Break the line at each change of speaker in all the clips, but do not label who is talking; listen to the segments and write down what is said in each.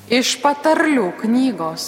Iš patarlių knygos.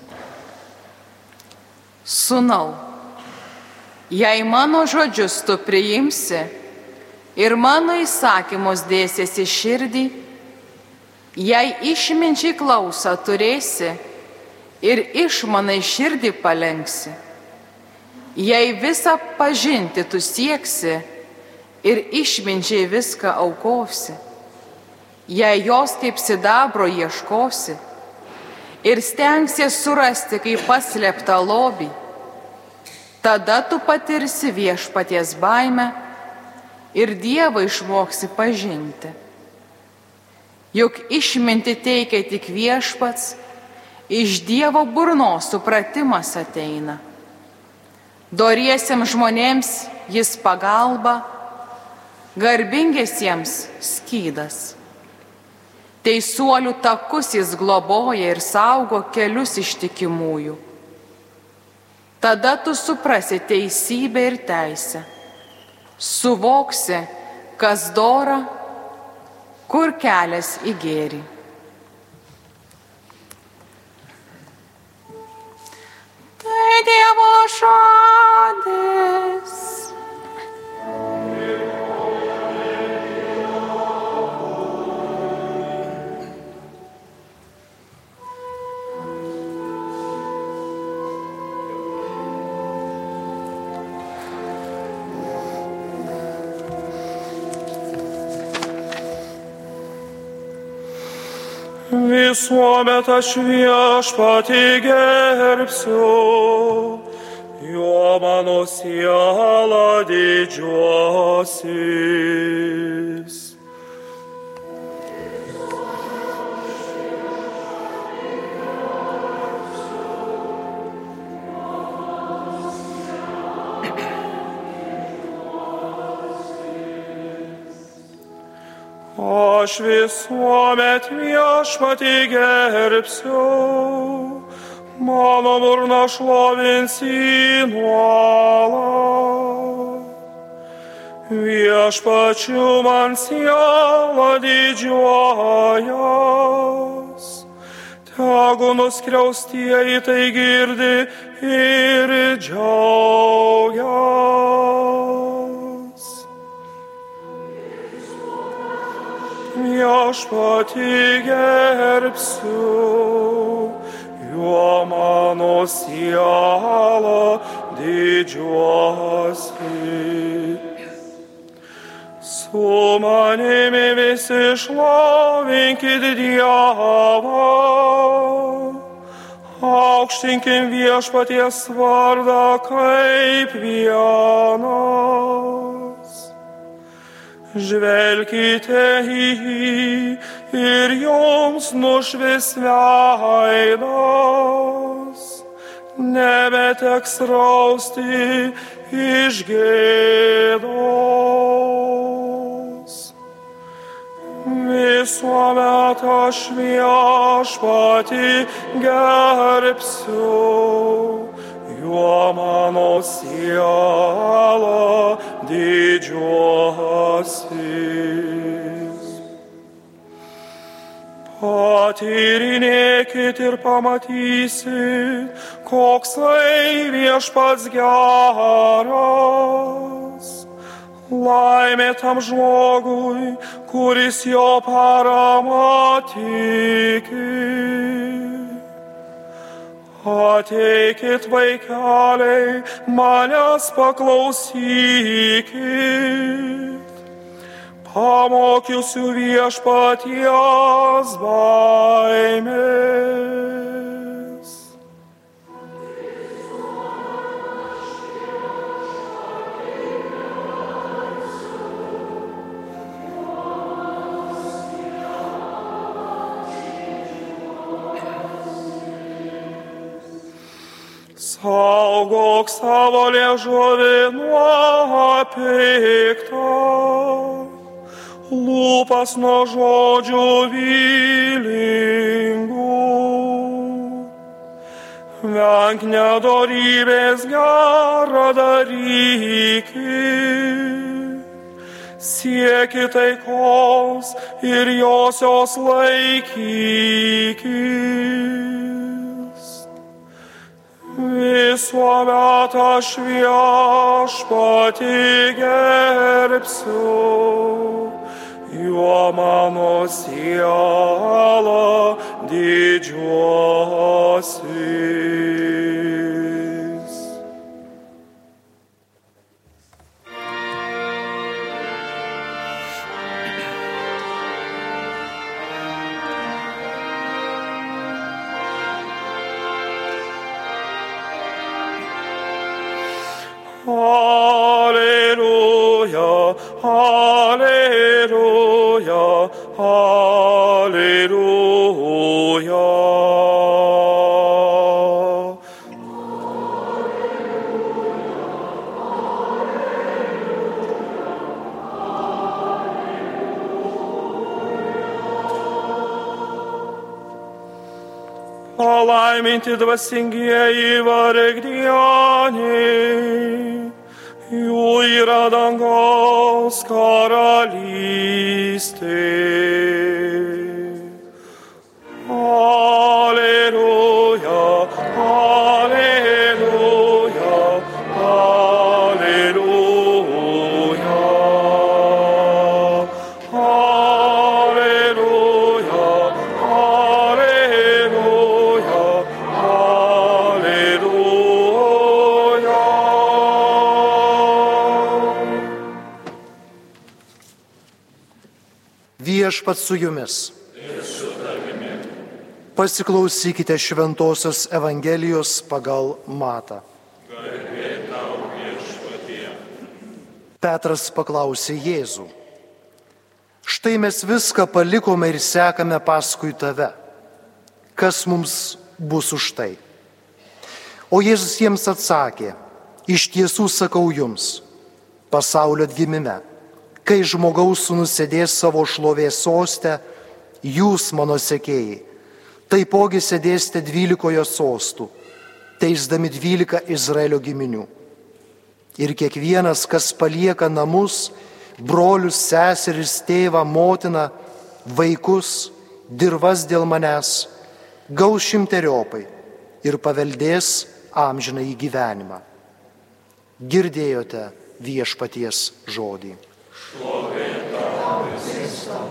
Sūnau, jei mano žodžius tu priimsi ir mano įsakymus dėsiesi širdį, jei išminčiai klausą turėsi ir išmanai širdį palenksi, jei visą pažinti tu sieksi ir išminčiai viską aukosi, jei jos kaip sidabro ieškosi ir stengsies surasti kaip paslėptą lobį, tada tu patirsi viešpaties baimę ir Dievą išmoksi pažinti. Juk išminti teikia tik viešpats, iš Dievo burnos supratimas ateina. Doriesiems žmonėms jis pagalba, garbingiesiems skydas. Teisuolių takus jis globoja ir saugo kelius ištikimųjų. Tada tu suprasi teisybę ir teisę, suvoksi, kas dora, kur kelias į gėrį. Tai Dievo žodis.
Visuomet aš viešpatį gerbsiu, juo mano siela didžiuosis. Aš visuomet viešpatį gerbsiu, mano burna šlovins jį nuolat. Viešpačiu man siela didžiuojas, tegu nuskriaustieji tai girdi ir džiaugias. Viešpatį gerbsiu, juo mano siela didžiuosi. Su manimi visi šlovinkit Dievą, aukštinkim viešpaties vardą kaip vienas. Žvelkite į jį ir jums nušvis veidas, nebeteks rausti iš gėdos. Visuomet aš viešpatį gerbsiu, juo mano siela didžiuosis. Patyrinėkit ir pamatysit, koksai viešpats geras. Laimė tam žmogui, kuris jo parama tiki. Ateikit vaikeliai, manęs paklausykit, pamokysiu viešpaties baimės. Saugok savo liežuvį nuo pikto, lūpas nuo žodžių vilingų. Venk nedorybės, gera darykit, sieki taikos ir josios laikykis. Visuomet aš viešpatį gerbsiu, juo mano siela didžiuosis. Alleluja, alleluja, alleluja. Palaiminti dvasingieji vargdieniai, jų yra dangaus karalystė. Alleluja, alleluja, alleluja. Alleluja, alleluja, alleluja.
Viešpats su jumis. Pasiklausykite Šventosios Evangelijos pagal Matą. Petras paklausė Jėzų: štai mes viską palikome ir sekame paskui tave. Kas mums bus už tai? O Jėzus jiems atsakė: iš tiesų sakau jums, pasaulio atgimime, kai žmogaus sūnus sėdės savo šlovės soste, jūs, mano sekėjai, taipogi sėdėsite 12 sostų, teisdami 12 Izraelio giminių. Ir kiekvienas, kas palieka namus, brolius, seseris, tėvą, motiną, vaikus, dirvas dėl manęs, gaus 100-eriopai ir paveldės amžinąjį gyvenimą. Girdėjote viešpaties žodį.
Šlovė tau, Kristau.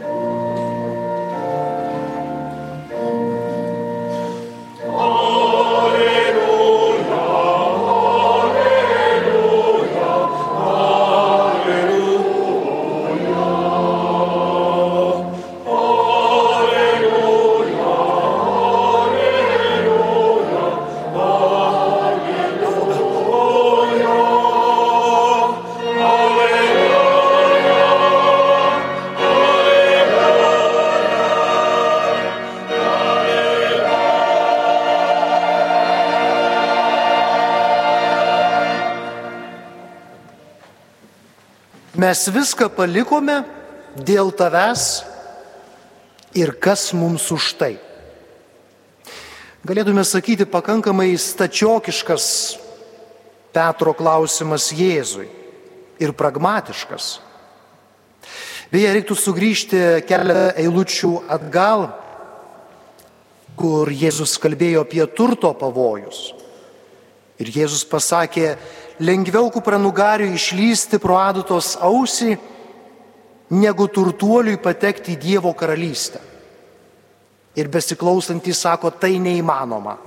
Mes viską palikome dėl tavęs ir kas mums už tai. Galėtume sakyti, pakankamai stačiokiškas Petro klausimas Jėzui ir pragmatiškas. Beje, reiktų sugrįžti keletą eilučių atgal, kur Jėzus kalbėjo apie turto pavojus. Ir Jėzus pasakė: lengviau kupranugariui išlysti pro adatos ausį, negu turtuoliui patekti į Dievo karalystę. Ir besiklausantys sako, tai neįmanoma.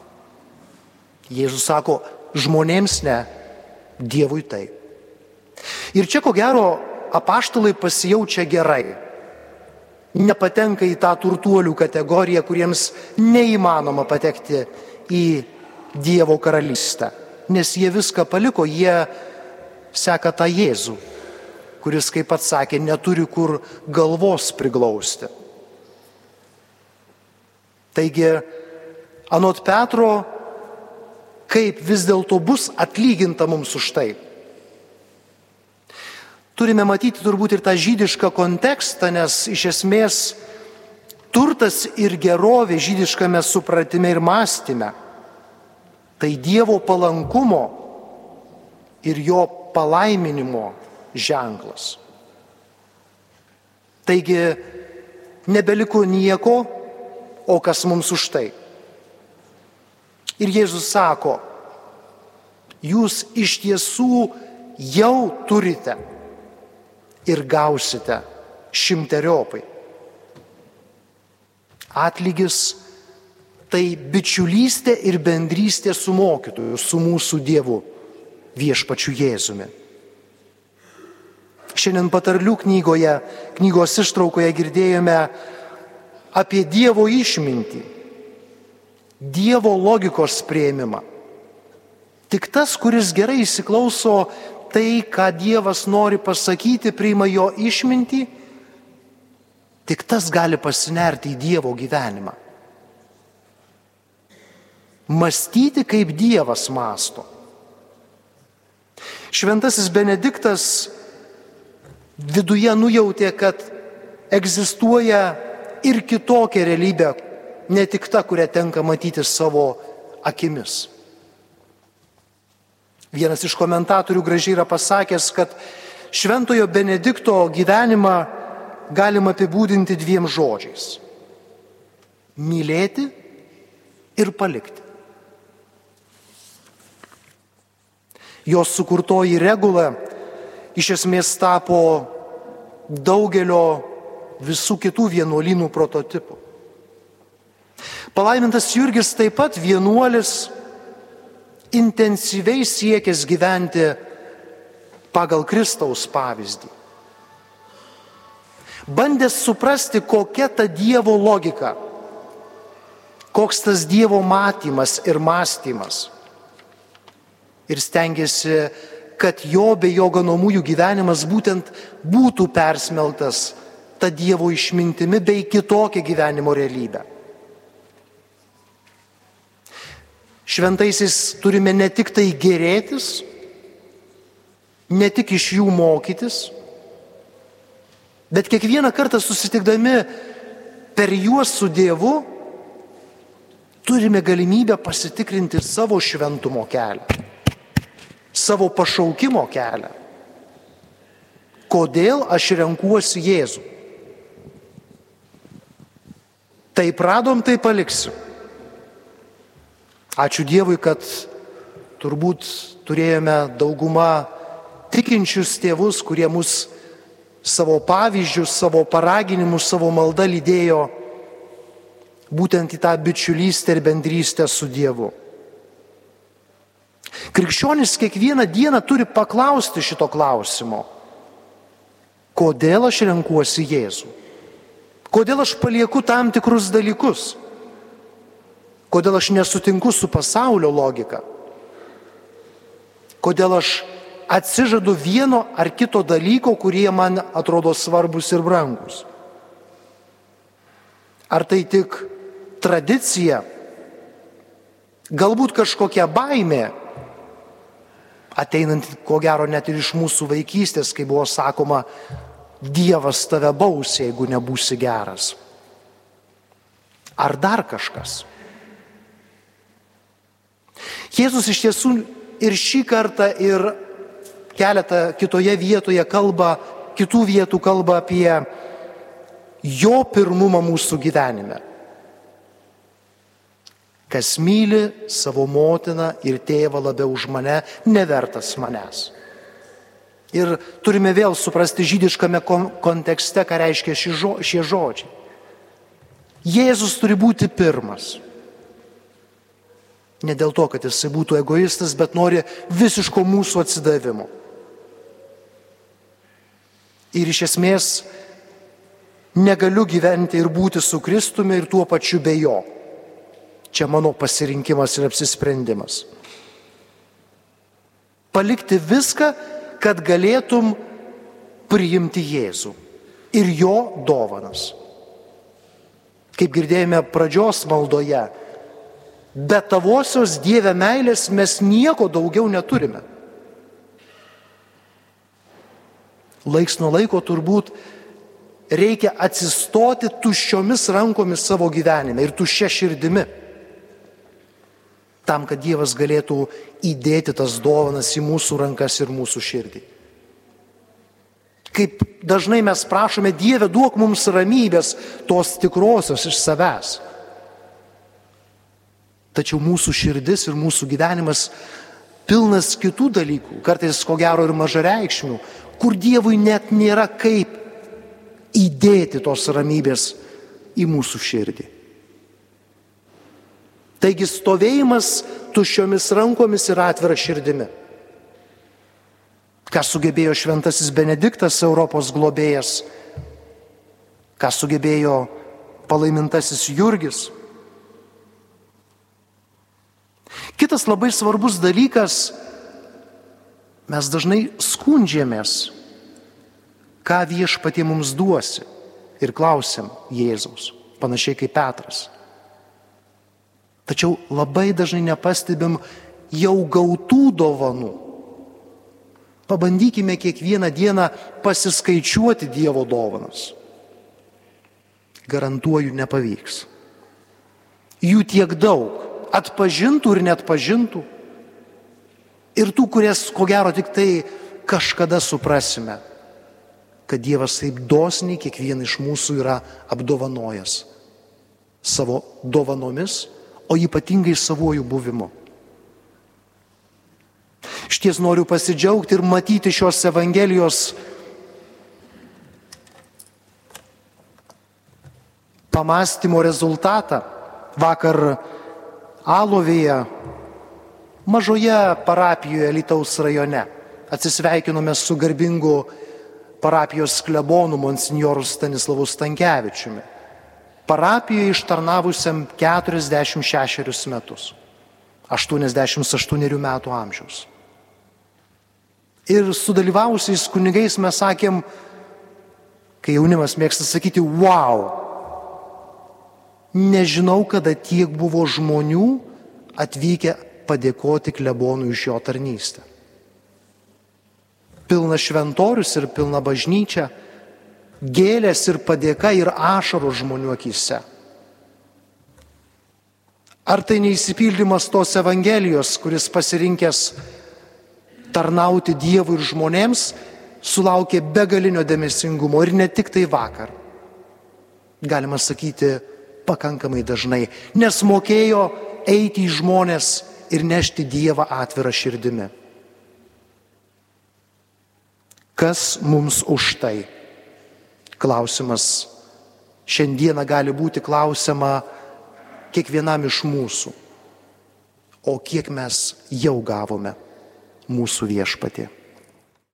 Jėzus sako, žmonėms ne, Dievui taip. Ir čia ko gero apaštalai pasijaučia gerai. Nepatenka į tą turtuolių kategoriją, kuriems neįmanoma patekti į Dievo karalystę. Nes jie viską paliko, jie seka tą Jėzų, kuris, kaip pats sakė, neturi kur galvos priglausti. Taigi, anot Petro, kaip vis dėlto bus atlyginta mums už tai? Turime matyti turbūt ir tą žydišką kontekstą, nes iš esmės turtas ir gerovė žydiškame supratime ir mąstyme tai Dievo palankumo ir jo palaiminimo ženklas. Taigi nebeliko nieko, o kas mums už tai. Ir Jėzus sako, jūs iš tiesų jau turite ir gausite 100-eriopai. Atlygis tai bičiulystė ir bendrystė su mokytoju, su mūsų Dievu, viešpačiu Jėzumi. Šiandien patarlių knygos ištraukoje girdėjome apie Dievo išmintį, Dievo logikos priėmimą. Tik tas, kuris gerai įsiklauso tai, ką Dievas nori pasakyti, priima jo išmintį, tik tas gali pasinerti į Dievo gyvenimą. Mąstyti, kaip Dievas mąsto. Šventasis Benediktas viduje nujautė, kad egzistuoja ir kitokia realybė, ne tik ta, kurią tenka matyti savo akimis. Vienas iš komentatorių gražiai yra pasakęs, kad Šventojo Benedikto gyvenimą galima apibūdinti 2 žodžiais – mylėti ir palikti. Jos sukurtoji regula iš esmės tapo daugelio visų kitų vienuolynų prototipų. Palaimintas Jurgis taip pat vienuolis, intensyviai siekęs gyventi pagal Kristaus pavyzdį. Bandęs suprasti, kokia ta Dievo logika, koks tas Dievo matymas ir mąstymas. Ir stengiasi, kad jo bei jo ganomųjų gyvenimas būtent būtų persmeltas ta Dievo išmintimi bei kitokia gyvenimo realybė. Šventaisiais turime ne tik tai gėrėtis, ne tik iš jų mokytis, bet kiekvieną kartą susitikdami per juos su Dievu turime galimybę pasitikrinti savo šventumo kelią, savo pašaukimo kelią. Kodėl aš renkuosi Jėzų? Taip radom, tai paliksiu. Ačiū Dievui, kad turbūt turėjome daugumą tikinčius tėvus, kurie mus savo pavyzdžius, savo paraginimus, savo maldą lydėjo būtent į tą bičiulystę ir bendrystę su Dievu. Krikščionis kiekvieną dieną turi paklausti šito klausimo. Kodėl aš renkuosi Jėzų? Kodėl aš palieku tam tikrus dalykus? Kodėl aš nesutinku su pasaulio logika? Kodėl aš atsižadu vieno ar kito dalyko, kurie man atrodo svarbus ir brangus? Ar tai tik tradicija? Galbūt kažkokia baimė, ateinant ko gero net ir iš mūsų vaikystės, kai buvo sakoma, Dievas tave baus, jeigu nebūsi geras. Ar dar kažkas? Jėzus iš tiesų ir šį kartą, ir keletą kitoje vietoje kitų vietų kalba apie jo pirmumą mūsų gyvenime. Kas myli savo motiną ir tėvą labiau už mane, nevertas manęs. Ir turime vėl suprasti žydiškame kontekste, ką reiškia šie žodžiai. Jėzus turi būti pirmas. Ne dėl to, kad jisai būtų egoistas, bet nori visiško mūsų atsidavimo. Ir iš esmės negaliu gyventi ir būti su Kristumi ir tuo pačiu be jo. Čia mano pasirinkimas ir apsisprendimas. Palikti viską, kad galėtum priimti Jėzų ir jo dovanas. Kaip girdėjome pradžios maldoje, be tavosios Dieve meilės mes nieko daugiau neturime. Laiks nuo laiko turbūt reikia atsistoti tuščiomis rankomis savo gyvenime ir tuščia širdimi, tam, kad Dievas galėtų įdėti tas dovanas į mūsų rankas ir mūsų širdį. Kaip dažnai mes prašome, Dieve, duok mums ramybės, tos tikrosios iš savęs. Tačiau mūsų širdis ir mūsų gyvenimas pilnas kitų dalykų, kartais ko gero ir mažareikšmių, kur Dievui net nėra kaip įdėti tos ramybės į mūsų širdį. Taigi stovėjimas tuščiomis rankomis ir atvira širdimi. Ką sugebėjo šventasis Benediktas, Europos globėjas, ką sugebėjo palaimintasis Jurgis. Kitas labai svarbus dalykas, mes dažnai skundžiamės, ką Viešpatie mums duosi ir klausim Jėzaus, panašiai kaip Petras. Tačiau labai dažnai nepastebim jau gautų dovanų. Pabandykime kiekvieną dieną pasiskaičiuoti Dievo dovanas. Garantuoju, nepavyks. Jų tiek daug, atpažintų ir neatpažintų. Ir tų, kurias, ko gero, tik tai kažkada suprasime, kad Dievas taip dosniai kiekvieną iš mūsų yra apdovanojęs savo dovanomis, o ypatingai savuoju buvimu. Šties noriu pasidžiaugti ir matyti šios Evangelijos pamąstymo rezultatą. Vakar Alovėje, mažoje parapijoje Alytaus rajone, atsisveikinome su garbingu parapijos klebonu monsinjoru Stanislavu Stankevičiumi, parapijoje ištarnavusiam 46 metus, 88 metų amžiaus. Ir sudalyvavusiais kunigais mes sakėm, kai jaunimas mėgsta sakyti, wow, nežinau, kada tiek buvo žmonių atvykę padėkoti klebonui už jo tarnystę. Pilna šventorius ir pilna bažnyčia, gėlės ir padėka ir ašarų žmonių akyse. Ar tai neišsipildymas tos Evangelijos, kuris pasirinkęs tarnauti Dievui ir žmonėms, sulaukė begalinio dėmesingumo ir ne tik tai vakar. Galima sakyti, pakankamai dažnai, nes mokėjo eiti į žmonės ir nešti Dievą atvirą širdimi. Kas mums už tai? Klausimas šiandieną gali būti klausiama kiekvienam iš mūsų. O kiek mes jau gavome mūsų Viešpatie?